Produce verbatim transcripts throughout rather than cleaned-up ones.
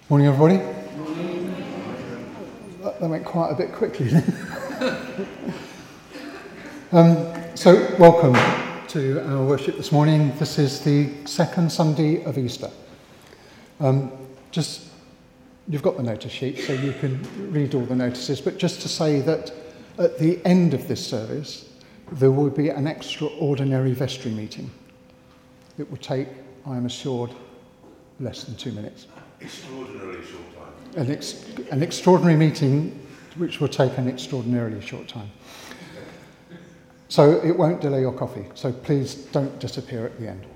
Morning, everybody. That, that went quite a bit quickly then. um, so, welcome to our worship this morning. This is the second Sunday of Easter. Um, just, you've got the notice sheet, so you can read all the notices, but just to say that at the end of this service, there will be an extraordinary vestry meeting. It will take, I am assured, less than two minutes. Extraordinarily short time. An, ex- an extraordinary meeting which will take an extraordinarily short time. So it won't delay your coffee, so please don't disappear at the end.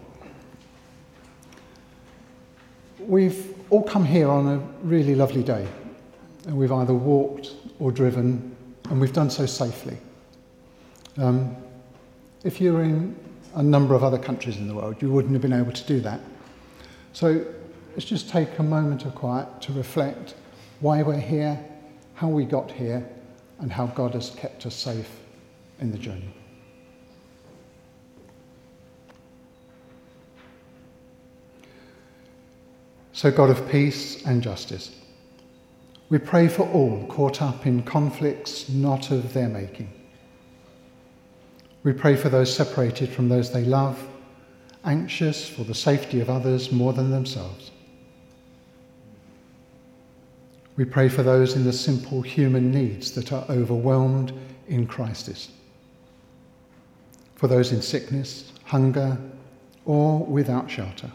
We've all come here on a really lovely day, and we've either walked or driven, and we've done so safely. Um, if you were in a number of other countries in the world, you wouldn't have been able to do that. So let's just take a moment of quiet to reflect why we're here, how we got here, and how God has kept us safe in the journey. So, God of peace and justice, we pray for all caught up in conflicts not of their making. We pray for those separated from those they love, anxious for the safety of others more than themselves. We pray for those in the simple human needs that are overwhelmed in crisis. For those in sickness, hunger, or without shelter.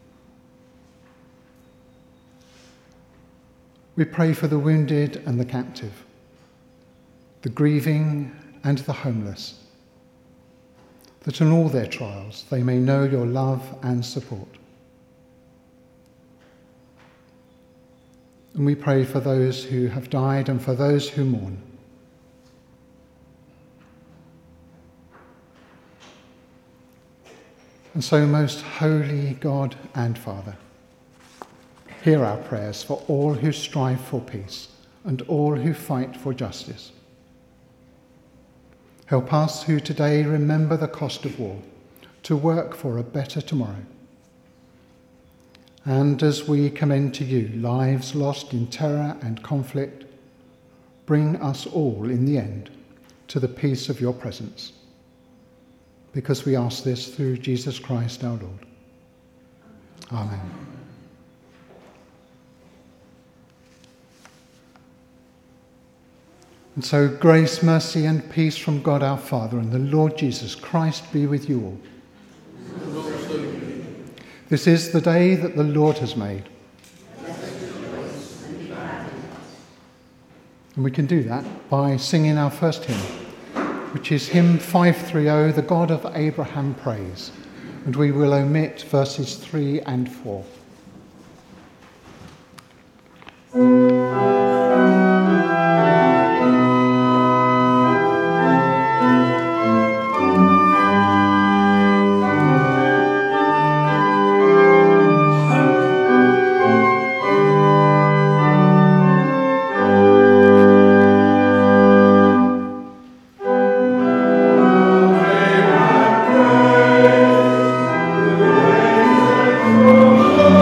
We pray for the wounded and the captive, the grieving and the homeless, that in all their trials they may know your love and support. And we pray for those who have died and for those who mourn. And so, most holy God and Father, hear our prayers for all who strive for peace and all who fight for justice. Help us who today remember the cost of war to work for a better tomorrow. And as we commend to you lives lost in terror and conflict, bring us all in the end to the peace of your presence. Because we ask this through Jesus Christ our Lord. Amen. And so grace, mercy and peace from God our Father and the Lord Jesus Christ be with you all. This is the day that the Lord has made. And we can do that by singing our first hymn, which is hymn five thirty, The God of Abraham Praise. And we will omit verses three and four. Oh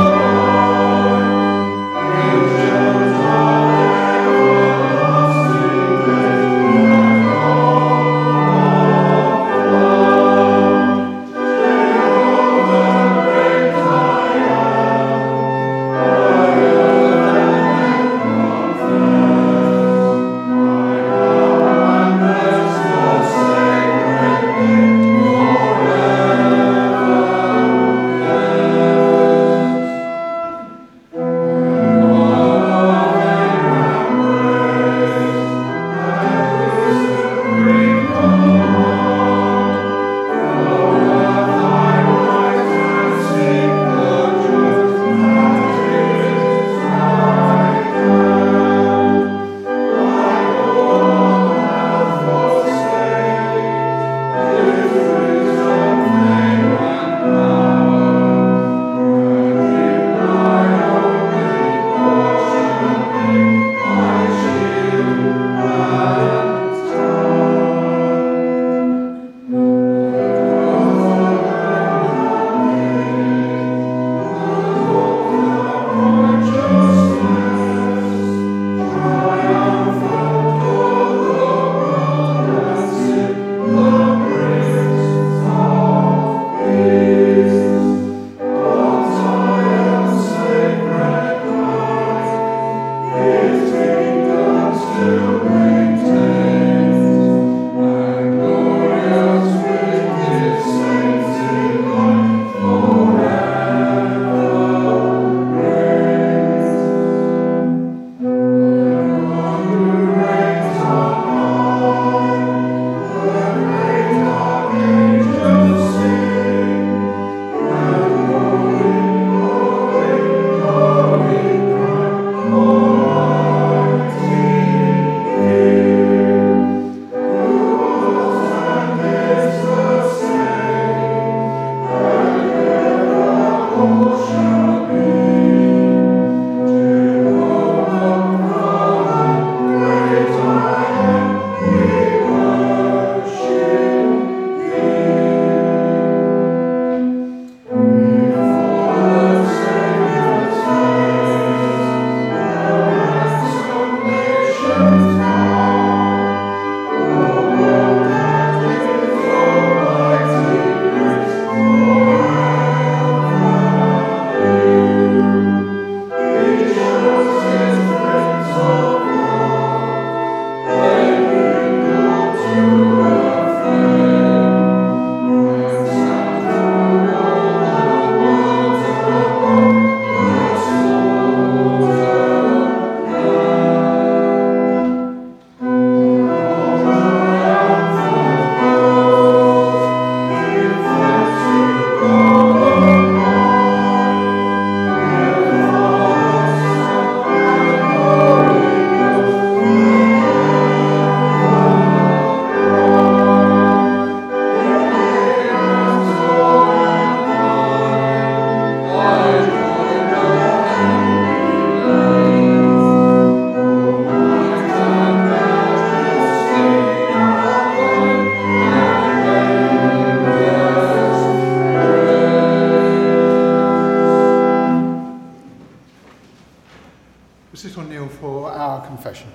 sit or kneel for our confession.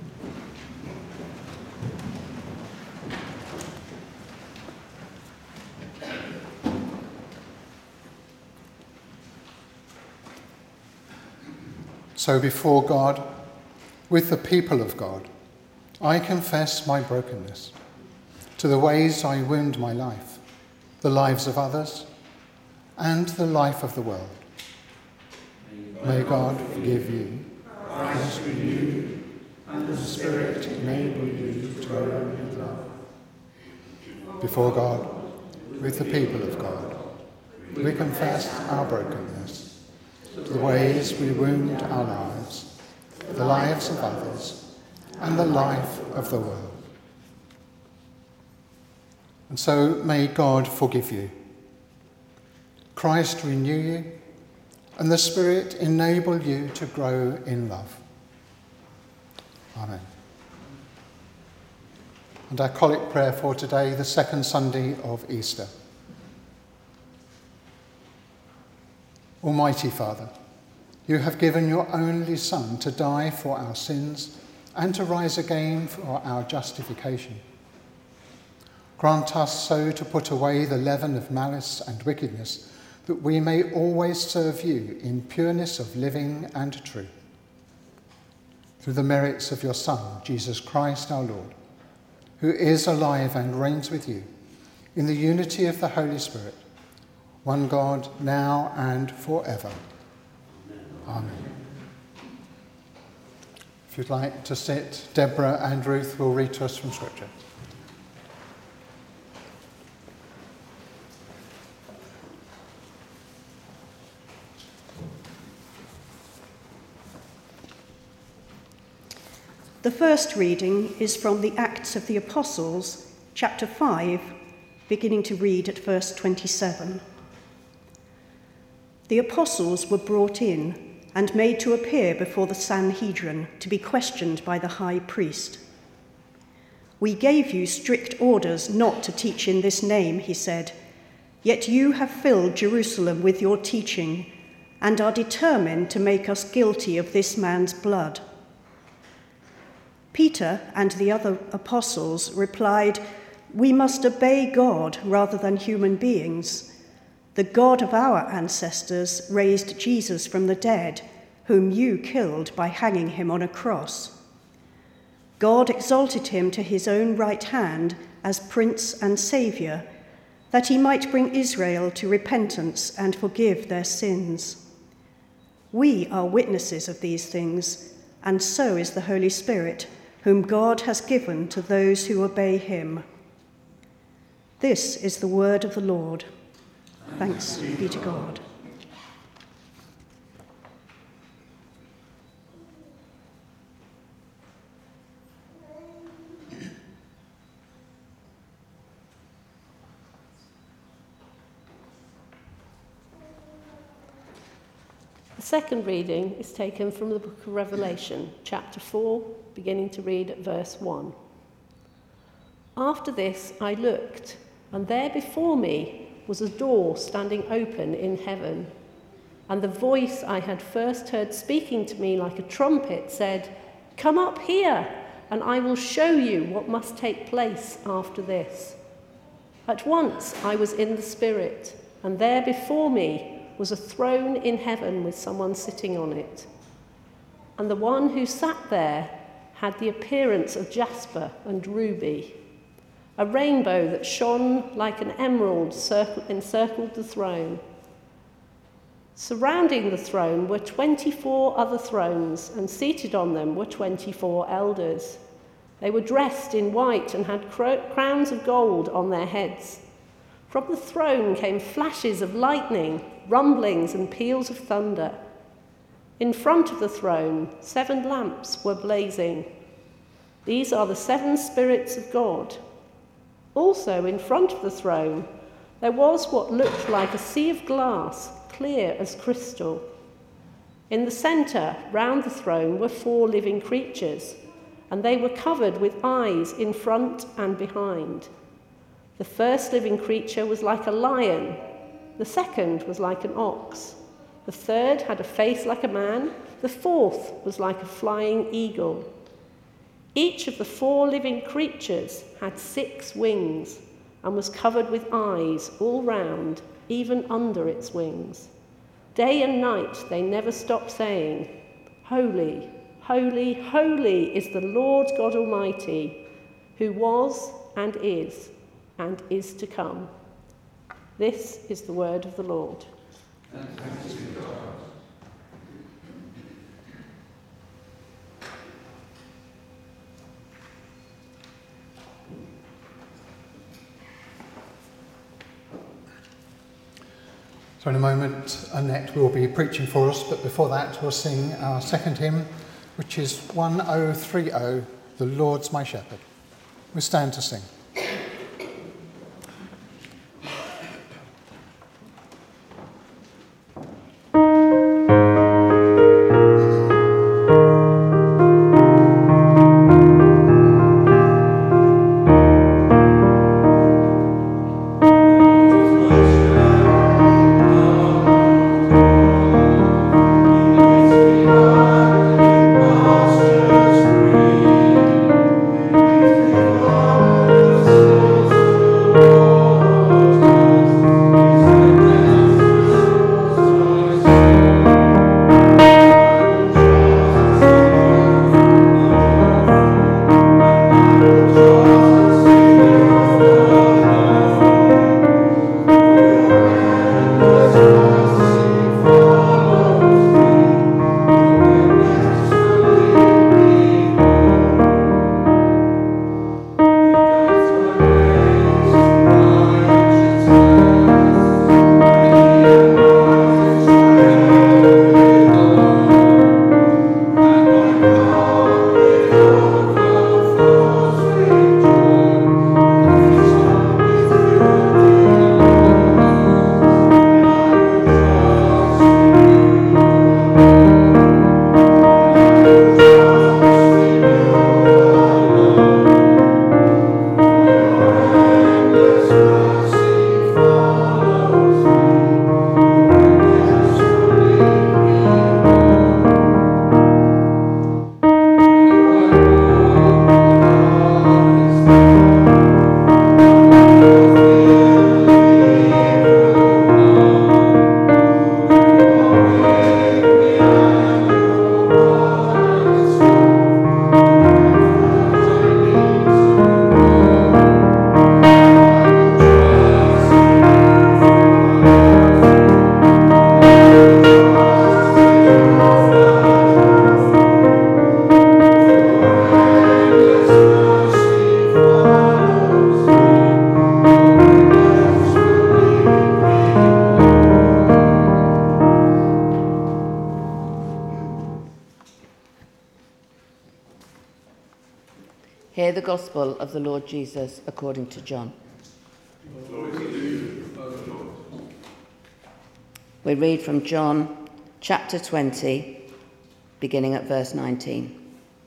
So before God, with the people of God, I confess my brokenness to the ways I wound my life, the lives of others, and the life of the world. May God forgive you, Christ renew you, and the Spirit enable you to grow in love. Before God, with the people of God, we confess our brokenness to the ways we wound our lives, the lives of others, and the life of the world. And so may God forgive you, Christ renew you, and the Spirit enable you to grow in love. Amen. And our collect prayer for today, the second Sunday of Easter. Almighty Father, you have given your only Son to die for our sins and to rise again for our justification. Grant us so to put away the leaven of malice and wickedness, that we may always serve you in pureness of living and truth. Through the merits of your Son, Jesus Christ our Lord, who is alive and reigns with you, in the unity of the Holy Spirit, one God, now and forever. Amen. If you'd like to sit, Deborah and Ruth will read to us from Scripture. The first reading is from the Acts of the Apostles, chapter five, beginning to read at verse twenty-seven. The apostles were brought in and made to appear before the Sanhedrin to be questioned by the high priest. "We gave you strict orders not to teach in this name," he said, "yet you have filled Jerusalem with your teaching and are determined to make us guilty of this man's blood." Peter and the other apostles replied, "We must obey God rather than human beings. The God of our ancestors raised Jesus from the dead, whom you killed by hanging him on a cross. God exalted him to his own right hand as Prince and Saviour, that he might bring Israel to repentance and forgive their sins. We are witnesses of these things, and so is the Holy Spirit, whom God has given to those who obey him." This is the word of the Lord. Thanks be to God. The second reading is taken from the book of Revelation, chapter four, beginning to read at verse one. "After this I looked, and there before me was a door standing open in heaven. And the voice I had first heard speaking to me like a trumpet said, 'Come up here, and I will show you what must take place after this.' At once I was in the Spirit, and there before me was a throne in heaven with someone sitting on it. And the one who sat there had the appearance of jasper and ruby. A rainbow that shone like an emerald encircled the throne. Surrounding the throne were twenty-four other thrones, and seated on them were twenty-four elders. They were dressed in white and had crowns of gold on their heads. From the throne came flashes of lightning, rumblings and peals of thunder. In front of the throne, seven lamps were blazing. These are the seven spirits of God. Also in front of the throne, there was what looked like a sea of glass, clear as crystal. In the centre, round the throne, were four living creatures, and they were covered with eyes in front and behind. The first living creature was like a lion, the second was like an ox, the third had a face like a man, The fourth was like a flying eagle. Each of the four living creatures had six wings and was covered with eyes all round, even under its wings. Day and night they never stopped saying, "Holy, holy, holy is the Lord God Almighty, who was and is and is to come." This is the word of the Lord. And thanks be to God. So in a moment, Annette will be preaching for us, but before that we'll sing our second hymn, which is one oh three oh, The Lord's My Shepherd. We stand to sing. Hear the gospel of the Lord Jesus according to John. Glory to you, O Lord. We read from John chapter twenty, beginning at verse nineteen.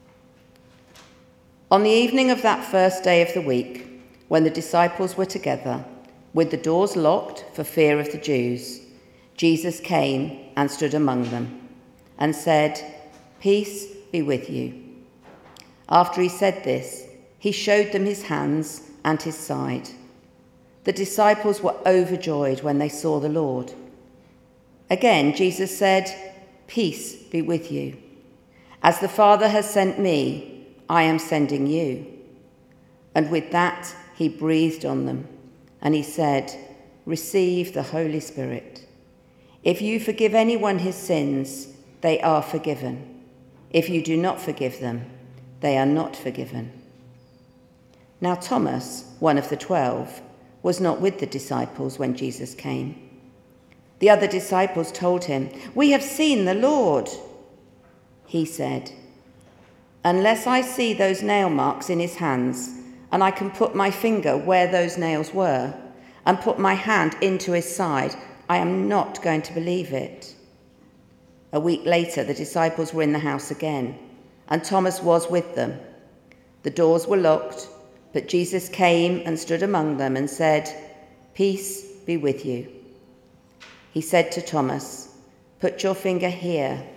On the evening of that first day of the week, when the disciples were together, with the doors locked for fear of the Jews, Jesus came and stood among them and said, "Peace be with you." After he said this, he showed them his hands and his side. The disciples were overjoyed when they saw the Lord. Again, Jesus said, "Peace be with you. As the Father has sent me, I am sending you." And with that, he breathed on them, and he said, "Receive the Holy Spirit. If you forgive anyone his sins, they are forgiven. If you do not forgive them, they are not forgiven." Now Thomas, one of the twelve, was not with the disciples when Jesus came. The other disciples told him, "We have seen the Lord." He said, "Unless I see those nail marks in his hands, and I can put my finger where those nails were, and put my hand into his side, I am not going to believe it." A week later, the disciples were in the house again, and Thomas was with them. The doors were locked, but Jesus came and stood among them and said, "Peace be with you." He said to Thomas, "Put your finger here.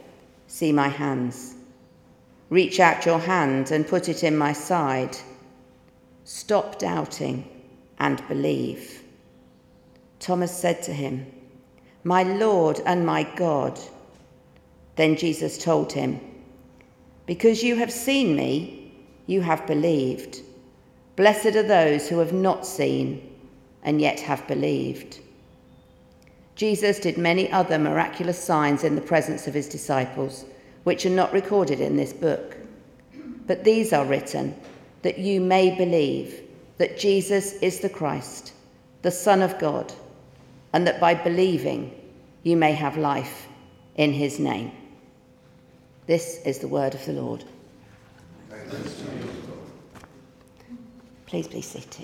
See my hands. Reach out your hand and put it in my side. Stop doubting and believe." Thomas said to him, "My Lord and my God." Then Jesus told him, "Because you have seen me, you have believed. Blessed are those who have not seen and yet have believed." Jesus did many other miraculous signs in the presence of his disciples, which are not recorded in this book. But these are written that you may believe that Jesus is the Christ, the Son of God, and that by believing you may have life in his name. This is the word of the Lord. Please be seated.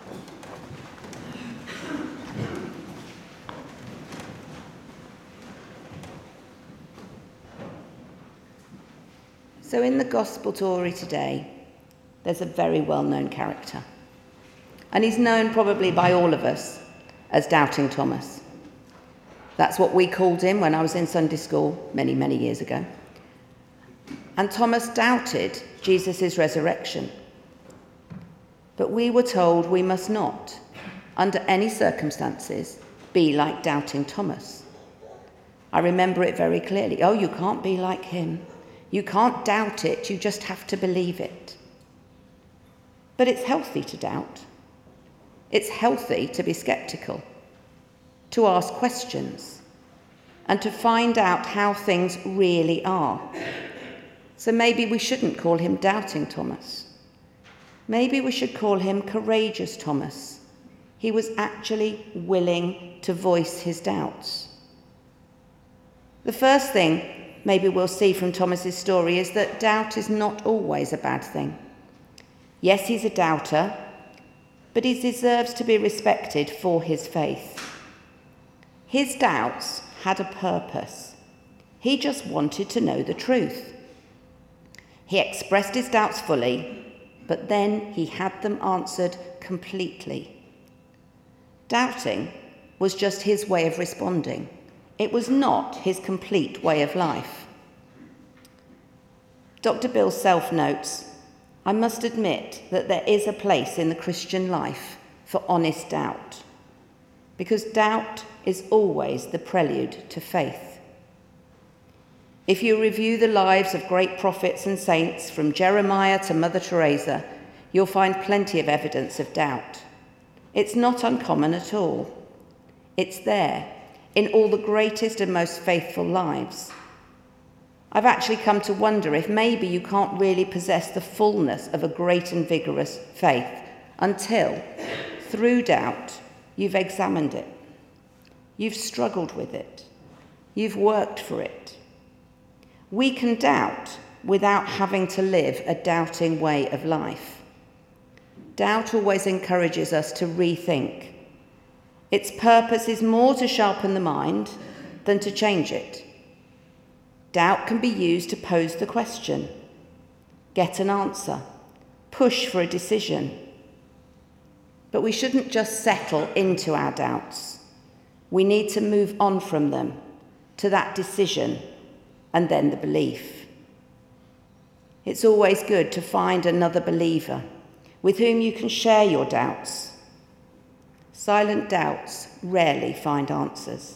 So in the Gospel story today, there's a very well-known character. And he's known probably by all of us as Doubting Thomas. That's what we called him when I was in Sunday school many, many years ago. And Thomas doubted Jesus' resurrection. But we were told we must not, under any circumstances, be like Doubting Thomas. I remember it very clearly. Oh, you can't be like him. You can't doubt it. You just have to believe it. But it's healthy to doubt. It's healthy to be sceptical, to ask questions, and to find out how things really are. So maybe we shouldn't call him Doubting Thomas. Maybe we should call him Courageous Thomas. He was actually willing to voice his doubts. The first thing maybe we'll see from Thomas's story is that doubt is not always a bad thing. Yes, he's a doubter, but he deserves to be respected for his faith. His doubts had a purpose. He just wanted to know the truth. He expressed his doubts fully, but then he had them answered completely. Doubting was just his way of responding. It was not his complete way of life. Doctor Bill Self notes, "I must admit that there is a place in the Christian life for honest doubt, because doubt is always the prelude to faith. If you review the lives of great prophets and saints, from Jeremiah to Mother Teresa, you'll find plenty of evidence of doubt. It's not uncommon at all. It's there in all the greatest and most faithful lives. I've actually come to wonder if maybe you can't really possess the fullness of a great and vigorous faith until, through doubt, you've examined it. You've struggled with it. You've worked for it. We can doubt without having to live a doubting way of life. Doubt always encourages us to rethink. Its purpose is more to sharpen the mind than to change it. Doubt can be used to pose the question, get an answer, push for a decision. But we shouldn't just settle into our doubts. We need to move on from them to that decision and then the belief. It's always good to find another believer with whom you can share your doubts. Silent doubts rarely find answers.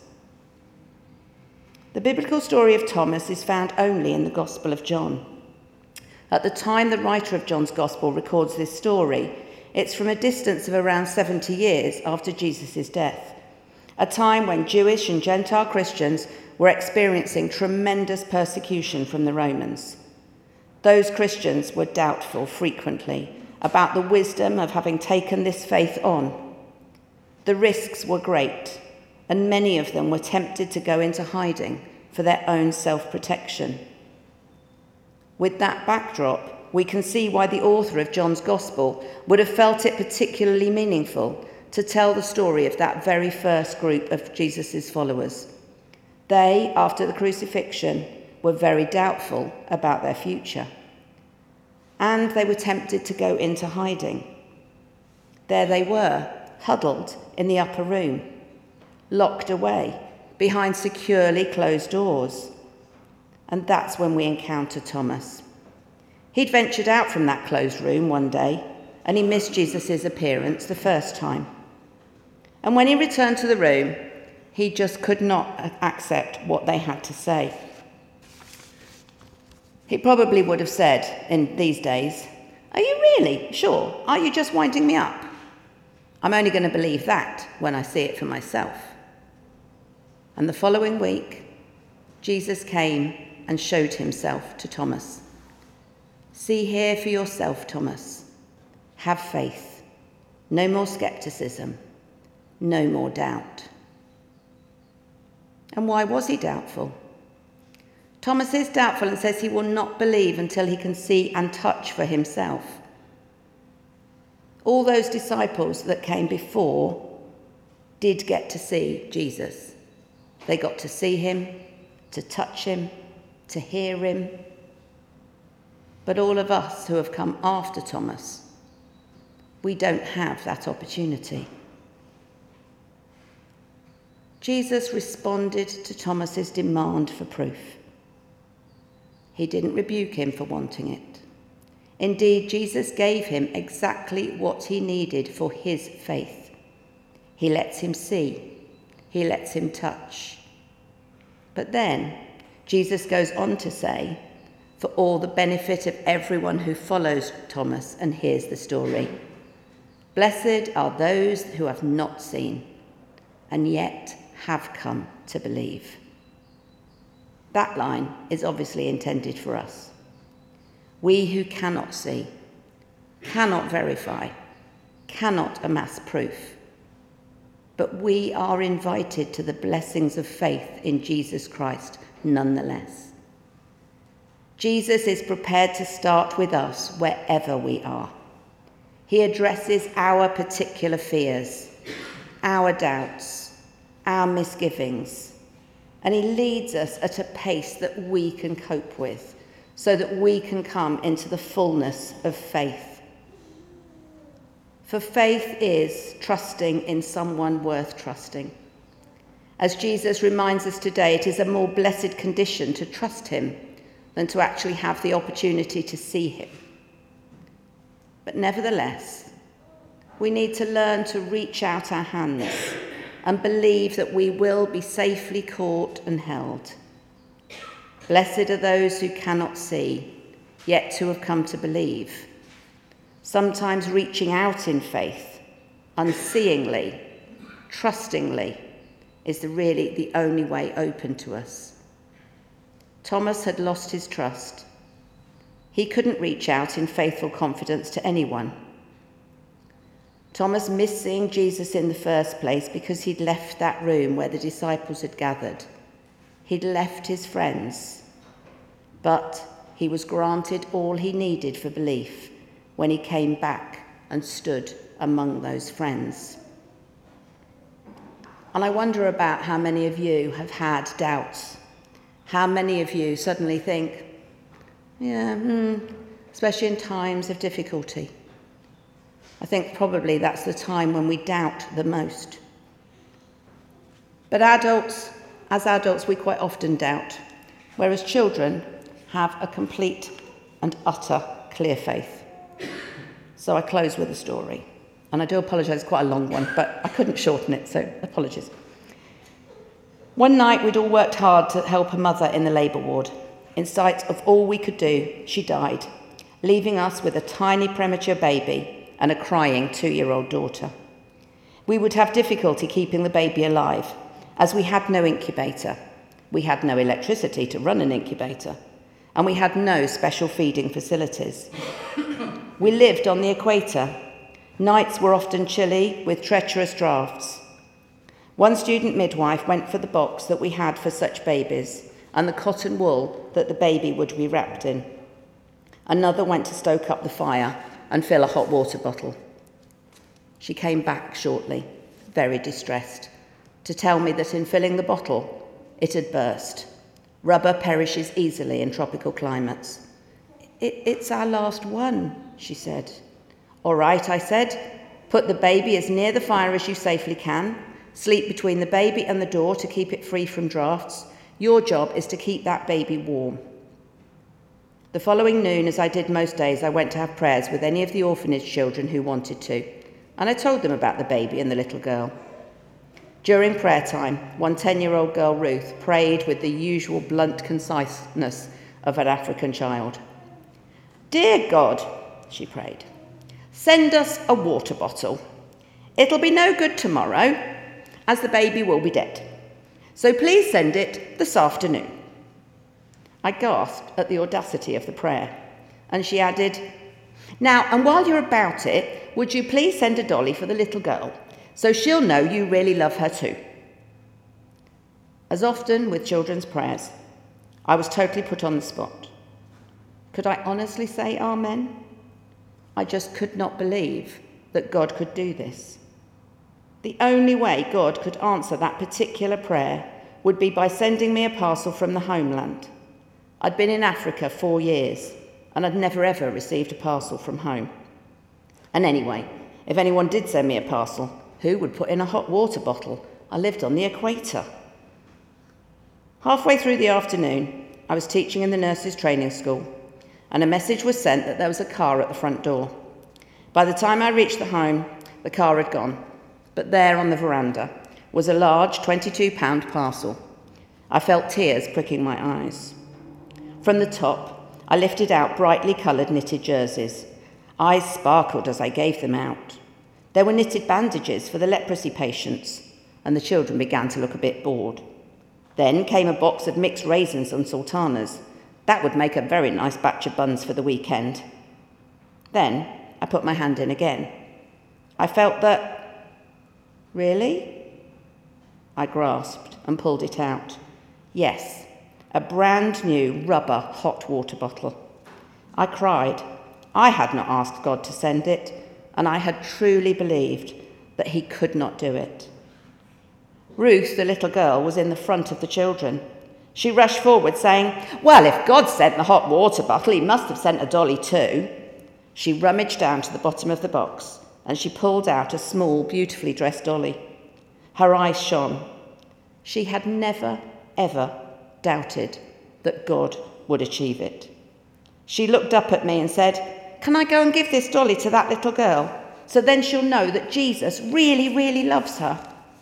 The biblical story of Thomas is found only in the Gospel of John. At the time the writer of John's Gospel records this story, it's from a distance of around seventy years after Jesus' death, a time when Jewish and Gentile Christians were experiencing tremendous persecution from the Romans. Those Christians were doubtful frequently about the wisdom of having taken this faith on. The risks were great, and many of them were tempted to go into hiding for their own self-protection. With that backdrop, we can see why the author of John's Gospel would have felt it particularly meaningful to tell the story of that very first group of Jesus' followers. They, after the crucifixion, were very doubtful about their future. And they were tempted to go into hiding. There they were, huddled in the upper room, locked away behind securely closed doors. And that's when we encounter Thomas. He'd ventured out from that closed room one day, and he missed Jesus' appearance the first time. And when he returned to the room, he just could not accept what they had to say. He probably would have said in these days, "Are you really sure? Are you just winding me up? I'm only going to believe that when I see it for myself." And the following week, Jesus came and showed himself to Thomas. "See here for yourself, Thomas. Have faith. No more skepticism. No more doubt." And why was he doubtful? Thomas is doubtful and says he will not believe until he can see and touch for himself. All those disciples that came before did get to see Jesus. They got to see him, to touch him, to hear him. But all of us who have come after Thomas, we don't have that opportunity. Jesus responded to Thomas's demand for proof. He didn't rebuke him for wanting it. Indeed, Jesus gave him exactly what he needed for his faith. He lets him see. He lets him touch. But then Jesus goes on to say, for all the benefit of everyone who follows Thomas and hears the story, "Blessed are those who have not seen and yet have come to believe." That line is obviously intended for us. We who cannot see, cannot verify, cannot amass proof, but we are invited to the blessings of faith in Jesus Christ nonetheless. Jesus is prepared to start with us wherever we are. He addresses our particular fears, our doubts, our misgivings, and he leads us at a pace that we can cope with so that we can come into the fullness of faith. For faith is trusting in someone worth trusting. As Jesus reminds us today, it is a more blessed condition to trust him than to actually have the opportunity to see him. But nevertheless, we need to learn to reach out our hands and believe that we will be safely caught and held. Blessed are those who cannot see, yet who have come to believe. Sometimes reaching out in faith, unseeingly, trustingly, is the really the only way open to us. Thomas had lost his trust. He couldn't reach out in faithful confidence to anyone. Thomas missed seeing Jesus in the first place because he'd left that room where the disciples had gathered. He'd left his friends, but he was granted all he needed for belief when he came back and stood among those friends. And I wonder about how many of you have had doubts. How many of you suddenly think, yeah, hmm, especially in times of difficulty. I think probably that's the time when we doubt the most. But adults, as adults, we quite often doubt, whereas children have a complete and utter clear faith. So I close with a story. And I do apologise, it's quite a long one, but I couldn't shorten it, so apologies. One night we'd all worked hard to help a mother in the labour ward. In sight of all we could do, she died, leaving us with a tiny premature baby and a crying two-year-old daughter. We would have difficulty keeping the baby alive, as we had no incubator, we had no electricity to run an incubator, and we had no special feeding facilities. We lived on the equator. Nights were often chilly, with treacherous drafts. One student midwife went for the box that we had for such babies and the cotton wool that the baby would be wrapped in. Another went to stoke up the fire and fill a hot water bottle. She came back shortly, very distressed, to tell me that in filling the bottle, it had burst. Rubber perishes easily in tropical climates. It, it's our last one, she said. All right, I said, put the baby as near the fire as you safely can, sleep between the baby and the door to keep it free from drafts, Your job is to keep that baby warm. The following noon, as I did most days, I went to have prayers with any of the orphanage children who wanted to, and I told them about the baby and the little girl. During prayer time, one ten-year-old girl, Ruth, prayed with the usual blunt conciseness of an African child. "Dear God," she prayed, "send us a water bottle. It'll be no good tomorrow, as the baby will be dead. So please send it this afternoon." I gasped at the audacity of the prayer, and she added, "Now, and while you're about it, would you please send a dolly for the little girl, so she'll know you really love her too?" As often with children's prayers, I was totally put on the spot. Could I honestly say amen? I just could not believe that God could do this. The only way God could answer that particular prayer would be by sending me a parcel from the homeland. I'd been in Africa four years, and I'd never ever received a parcel from home. And anyway, if anyone did send me a parcel, who would put in a hot water bottle? I lived on the equator. Halfway through the afternoon, I was teaching in the nurses' training school, and a message was sent that there was a car at the front door. By the time I reached the home, the car had gone, but there on the veranda was a large twenty-two pound parcel. I felt tears pricking my eyes. From the top, I lifted out brightly coloured knitted jerseys. Eyes sparkled as I gave them out. There were knitted bandages for the leprosy patients, and the children began to look a bit bored. Then came a box of mixed raisins and sultanas. That would make a very nice batch of buns for the weekend. Then I put my hand in again. I felt that, really? I grasped and pulled it out. Yes, a brand new rubber hot water bottle. I cried. I had not asked God to send it, and I had truly believed that he could not do it. Ruth, the little girl, was in the front of the children. She rushed forward saying, "Well, if God sent the hot water bottle, he must have sent a dolly too." She rummaged down to the bottom of the box and she pulled out a small, beautifully dressed dolly. Her eyes shone. She had never, ever doubted that God would achieve it. She looked up at me and said, "Can I go and give this dolly to that little girl, so then she'll know that Jesus really, really loves her?"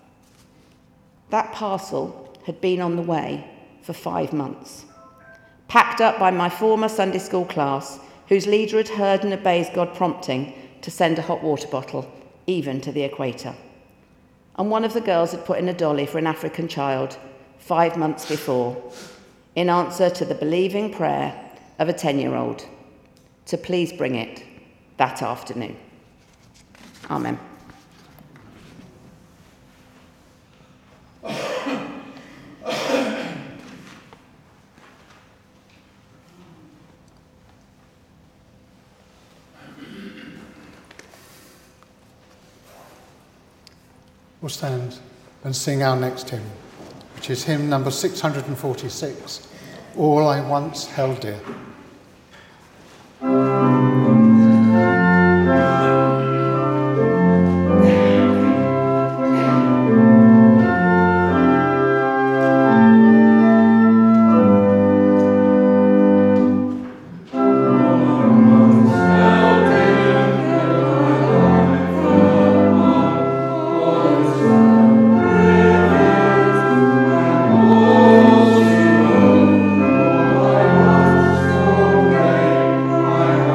That parcel had been on the way for five months, packed up by my former Sunday school class, whose leader had heard and obeys God's prompting to send a hot water bottle, even to the equator. And one of the girls had put in a dolly for an African child five months before, in answer to the believing prayer of a ten-year-old, to please bring it that afternoon. Amen. We'll stand and sing our next hymn, which is hymn number six hundred forty-six, All I Once Held Dear. I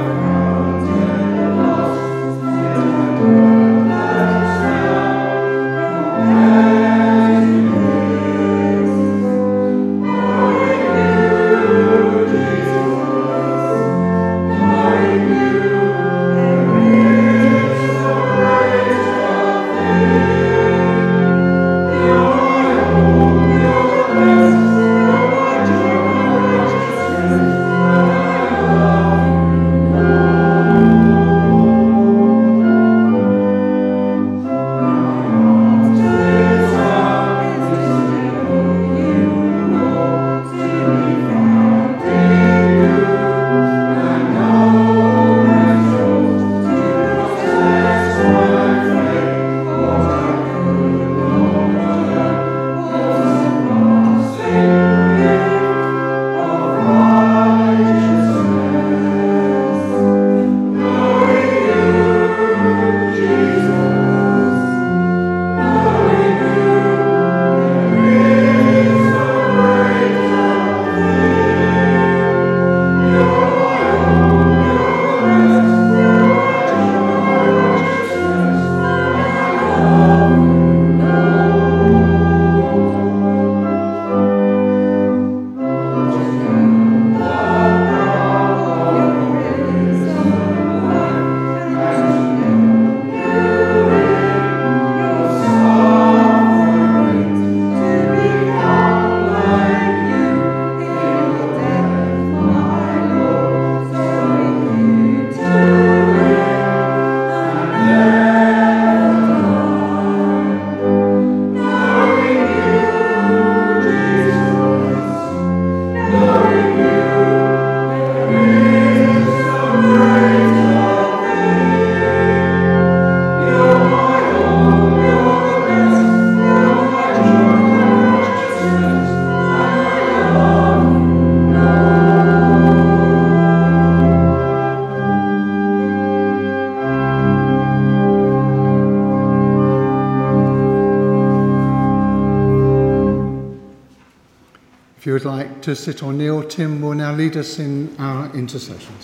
like to sit or kneel, Tim will now lead us in our intercessions.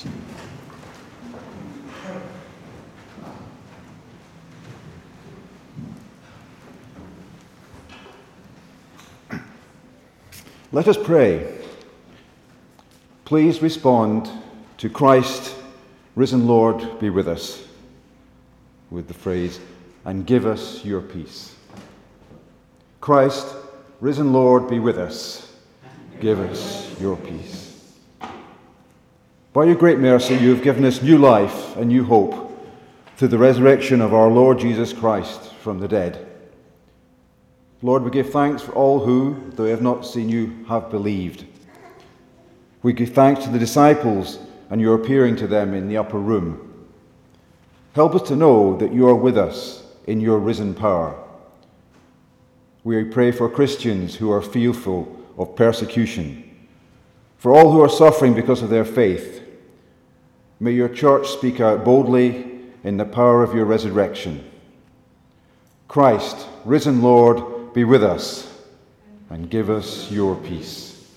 Let us pray. Please respond to Christ, risen Lord, be with us, with the phrase, and give us your peace. Christ, risen Lord, be with us. Give us your peace. By your great mercy, you have given us new life and new hope through the resurrection of our Lord Jesus Christ from the dead. Lord, we give thanks for all who, though they have not seen you, have believed. We give thanks to the disciples and your appearing to them in the upper room. Help us to know that you are with us in your risen power. We pray for Christians who are fearful of persecution, for all who are suffering because of their faith. May your church speak out boldly in the power of your resurrection. Christ, risen Lord, be with us and give us your peace.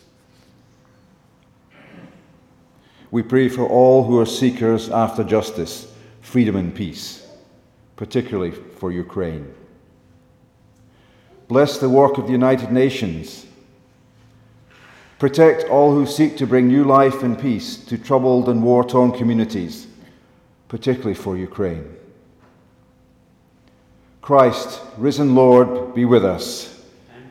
We pray for all who are seekers after justice, freedom and peace, particularly for Ukraine. Bless the work of the United Nations. Protect all who seek to bring new life and peace to troubled and war-torn communities, particularly for Ukraine. Christ, risen Lord, be with us.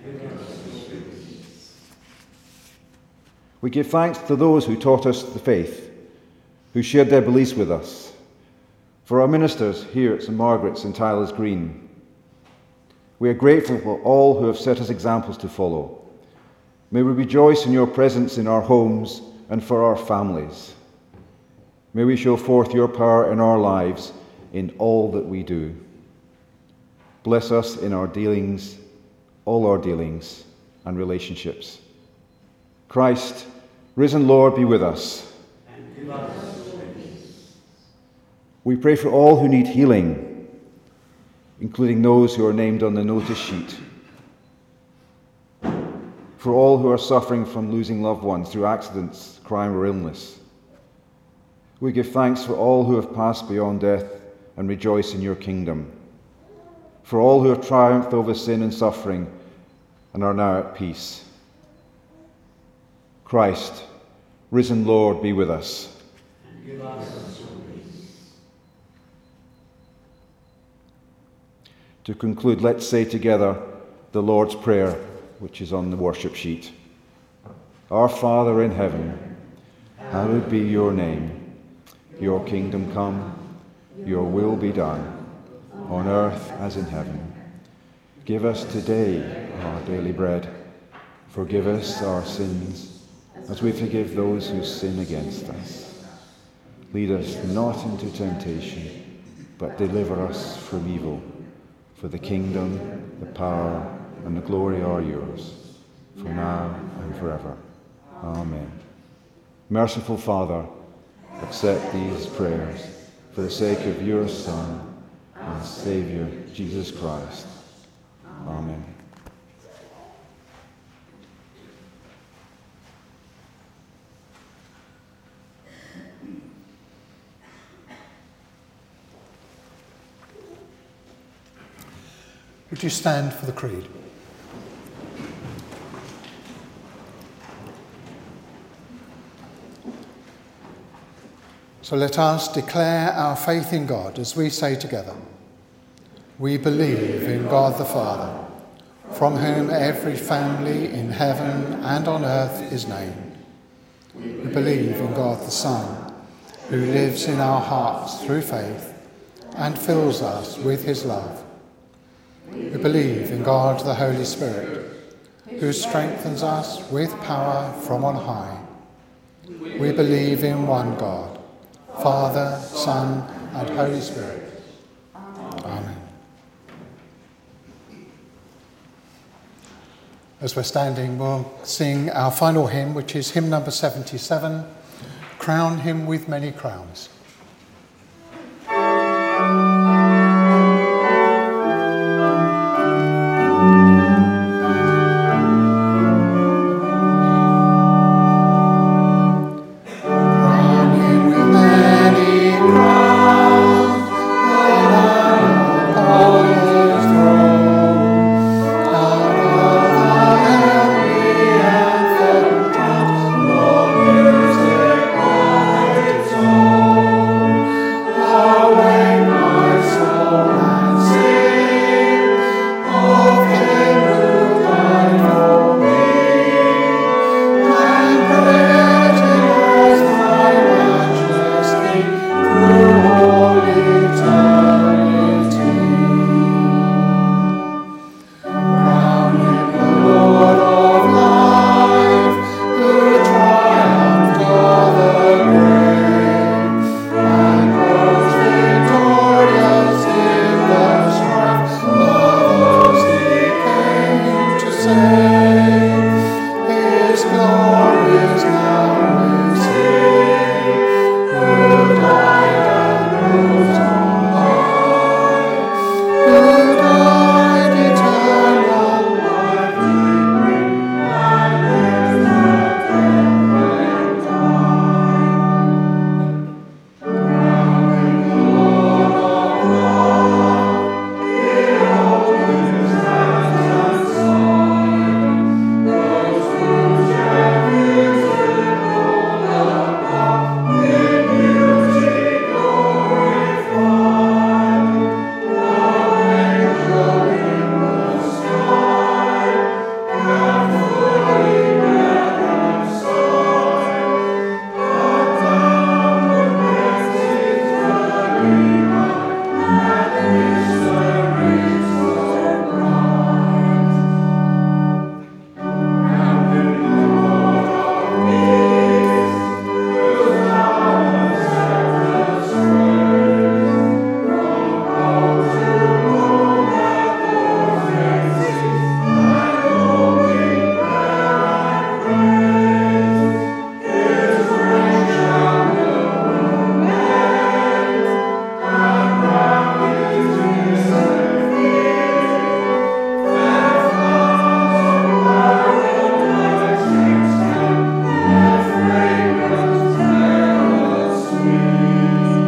We give thanks to those who taught us the faith, who shared their beliefs with us, for our ministers here at St Margaret's in Tyler's Green. We are grateful for all who have set us examples to follow. May we rejoice in your presence in our homes and for our families. May we show forth your power in our lives in all that we do. Bless us in our dealings, all our dealings and relationships. Christ, risen Lord, be with us. And give us peace. We pray for all who need healing, including those who are named on the notice sheet. For all who are suffering from losing loved ones through accidents, crime or illness. We give thanks for all who have passed beyond death and rejoice in your kingdom. For all who have triumphed over sin and suffering and are now at peace. Christ, risen Lord, be with us. And give us your peace. To conclude, let's say together the Lord's Prayer, which is on the worship sheet. Our Father in heaven, hallowed be your name. Your kingdom come, your will be done, on earth as in heaven. Give us today our daily bread. Forgive us our sins, as we forgive those who sin against us. Lead us not into temptation, but deliver us from evil. For the kingdom, the power, and the glory are yours, for now and forever. Amen. Merciful Father, accept these prayers for the sake of your Son and Saviour, Jesus Christ. Amen. Would you stand for the Creed? So let us declare our faith in God as we say together, we believe in God the Father, from whom every family in heaven and on earth is named. We believe in God the Son, who lives in our hearts through faith and fills us with his love. We believe in God the Holy Spirit, who strengthens us with power from on high. We believe in one God, Father, Son, and Holy Spirit. Amen. As we're standing, we'll sing our final hymn, which is hymn number seventy-seven, Crown Him with Many Crowns. is now, is here, who died and rose on high, who died eternal life to bring, and is not dead when time. Crowning Lord of love, behold his hands and side, those whose shepherds tremble above, in beauty glorified. No angel in the sky can fully bear that sigh, but downward bends his burning eye, and mysteries so bright. Crowning Lord of peace, whose power scepters sway, from pole to pole that war may cease, and only prayer and praise. His reign shall no more end, and round his risen feet, fair flowers of paradise extend, their fragrance ever sweet.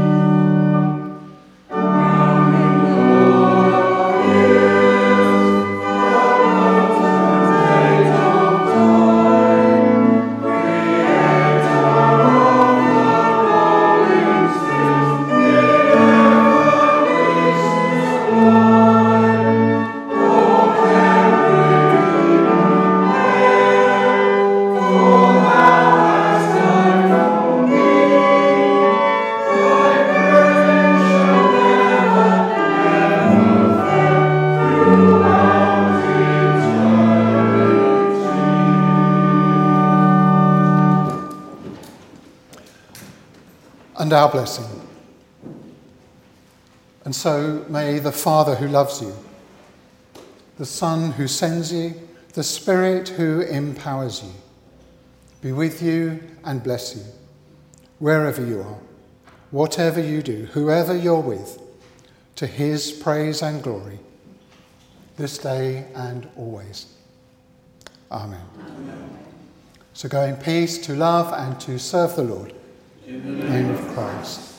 Crowning Lord of years, the potentate of time, Creator of the rolling seas, the ever-gracious sublime, oh, carry on there, for thou hast died for me. Thy praise shall never, never fail throughout eternity. And our blessing. And so may the Father who loves you, the Son who sends you, the Spirit who empowers you, be with you and bless you, wherever you are, whatever you do, whoever you're with, to his praise and glory, this day and always. Amen. So go in peace to love and to serve the Lord. In the name of Christ.